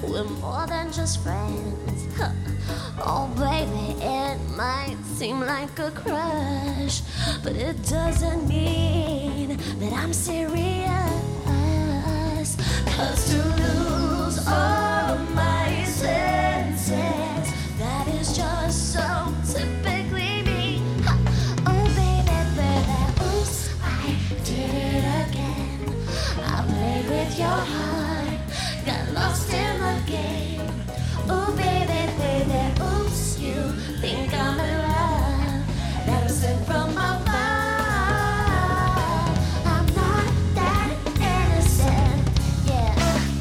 We're more than just friends. Oh, baby, it might seem like a crush, but it doesn't mean that I'm serious. 'Cause to lose all of my senses, that is just so typically me. Oh, baby, baby, oops, I did it again. I played with your heart, got lost in the game. Oh, baby, baby, oops, you think I'm in love. That was sent from above. I'm not that innocent, yeah.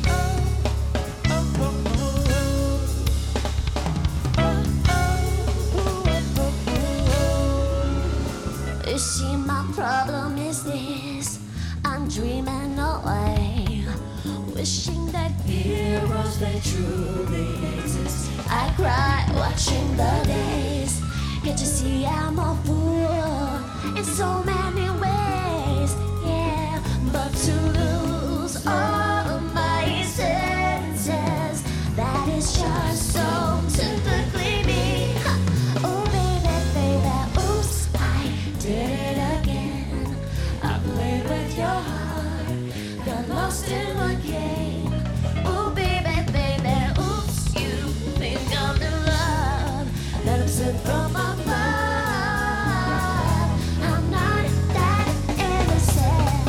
You see, my problem is this: I'm dreaming away, wishing that heroes they truly exist. I cry watching the days. Can't you see I'm a fool in so many ways? Yeah, but to lose all of my senses, that is just so typically me. Oh, baby, baby, oops, I did it again. I played with your heart, got lost in the game. Oh, baby, baby, oops, you think I'm in love. That I'm sent from above. I'm not that innocent.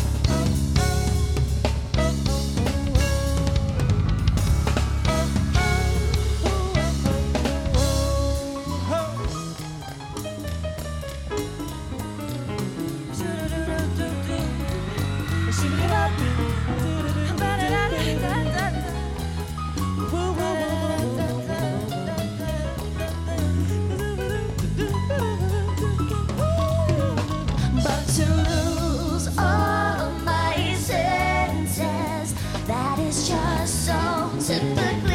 But to lose all of my senses, that is just so typically